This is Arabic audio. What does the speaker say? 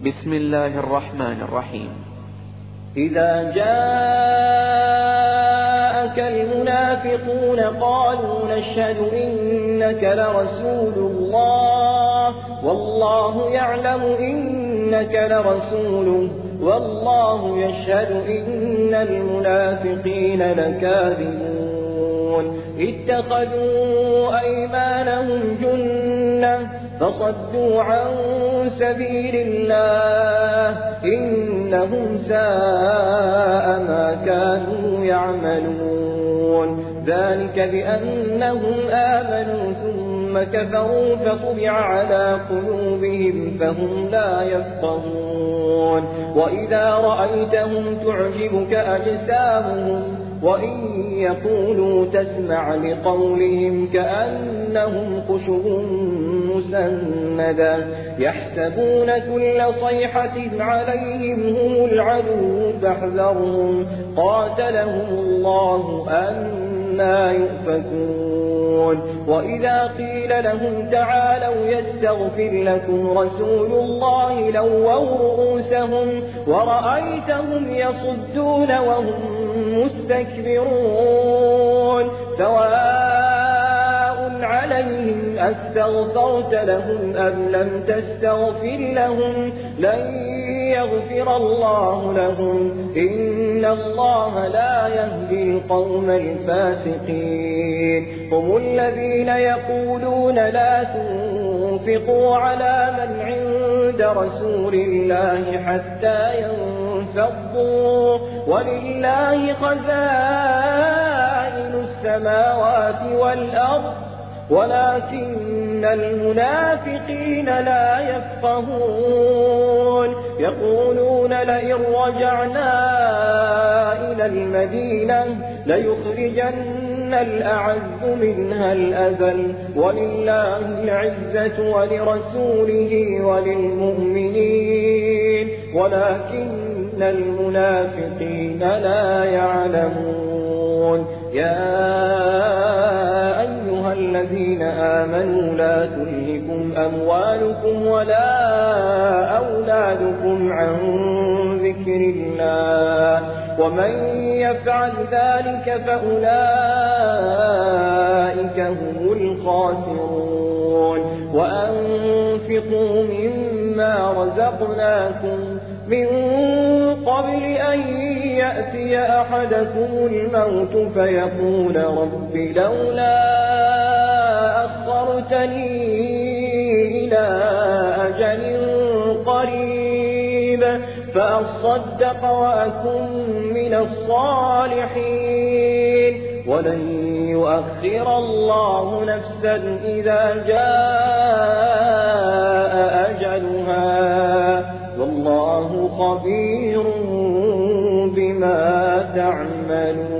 بسم الله الرحمن الرحيم. إذا جاءك المنافقون قالوا نشهد إنك لرسول الله والله يعلم إنك لرسوله والله يشهد إن المنافقين لكاذبون اتخذوا أيمانهم جنة فصدوا عن سبيل الله إنهم ساء ما كانوا يعملون ذلك بأنهم آمنوا ثم كفروا فطبع على قلوبهم فهم لا يفقهون وإذا رأيتهم تعجبك أجسامهم وإن يقولوا تسمع لقولهم كأنهم خشب مسندة يحسبون كل صيحة عليهم هم العدو فاحذرهم قاتلهم الله أنى يؤفكون وإذا قيل لهم تعالوا يستغفر لكم رسول الله لووا رؤوسهم ورأيتهم يصدون وهم مستكبرون سواء عليهم أستغفرت لهم أم لم تستغفر لهم لن يغفر الله لهم إن الله لا يهدي القوم الفاسقين هم الذين يقولون لا تنفقوا على من عند رسول الله حتى ينفضوا ولله خزائن السماوات والأرض ولكن المنافقين لا يفقهون يقولون لئن رجعنا إلى المدينة ليخرجن الأعز منها الأذل ولله العزة ولرسوله وللمؤمنين ولكن المنافقين لا يعلمون يا أيها الذين آمنوا لا تلهكم أموالكم ولا أولادكم عن ذكر الله ومن يفعل ذلك فأولئك هم الخاسرون وأنفقوا مما رزقناكم من قبل أن يأتي أحدكم الموت فيقول رب لولا أخرتني إلى أجل قريب فأصدق وأكن من الصالحين ولن يؤخر الله نفسا إذا جاء أجلها والله خبير بما تعملون